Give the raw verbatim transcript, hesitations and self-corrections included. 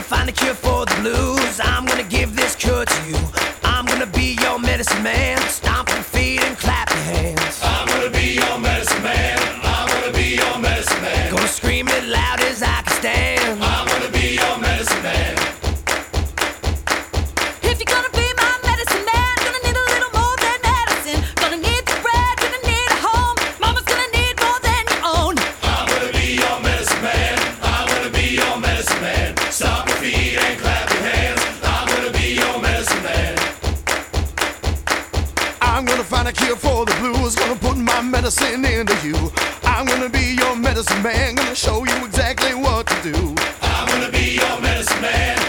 find a cure for the blues. I'm gonna give this cure to you. I'm gonna be your medicine man. Stomp your feet and clap your hands. I'm gonna be your medicine man. I'm gonna be your medicine man. Gonna scream it loud as I can stand. I'm gonna be your medicine man. If you're gonna be my medicine man, gonna need a little more than medicine. Gonna need the bread, gonna need a home. Mama's gonna need more than your own. I'm gonna be your medicine man. I'm gonna be your medicine man. Stomp your feet and clap your hands. I'm gonna be your medicine man. I'm gonna find a cure for the blues. Gonna put my medicine into you. I'm gonna be your medicine man. Gonna show you exactly what to do. I'm gonna be your medicine man.